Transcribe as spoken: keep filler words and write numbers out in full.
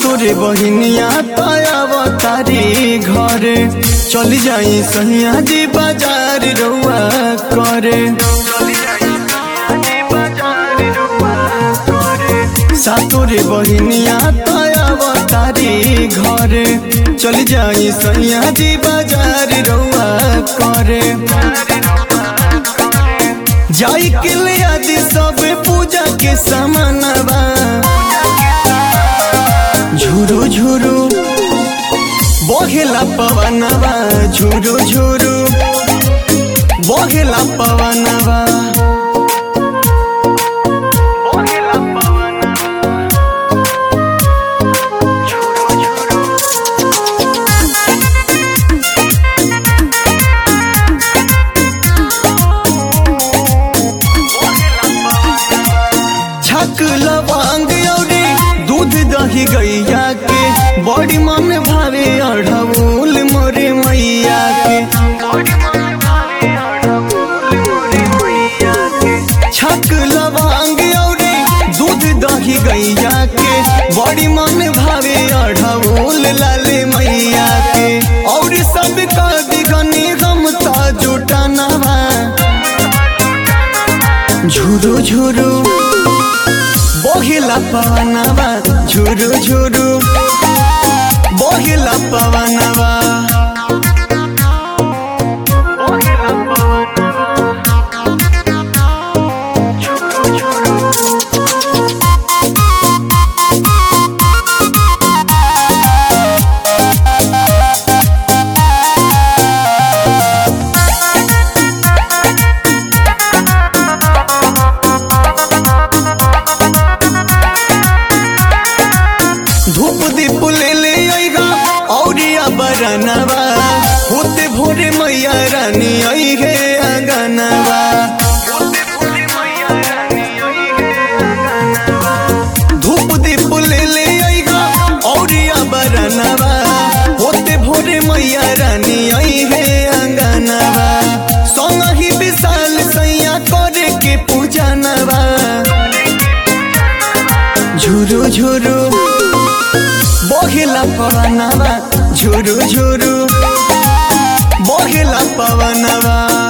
सातोरे बहिनिया तारी घरे चली जाई सहिया जी बाजार रउआ करे। सातोरे बहिनिया तारी घरे चली जाई सहिया जी बाजार रउआ करे। जाई के ले आदि सब पूजा के सामानवा झुरु झुरु बहेला पवनवा झुरु झुरु बहेला पवनवा। छक लवांग औरी दूध दही गैया के बड़ी मन भावे अढ़ऊल मोरे मैया के। छक लवांग औरी दूध दही गैया के बड़ी मन भावे अढ़ऊल लाले मैया के। और सब का दिगनी गमता जुटानवा झुरु झुरु बहेला पवनवा झुरु झुरु बहेला पवनवा। धूप दीप ले ले आईगा औरिया बरनवा होते भोरे मैया रानी आई है आंगनवा। धूप दीप ले ले आईगा औरिया बरनवा होते भोरे मैया रानी आई है आंगनवा। संग ही विशाल सैया करे के पूजनवा झुरु झुरु बहेला पवनवा झुरु झुरु बहेला पवनवा।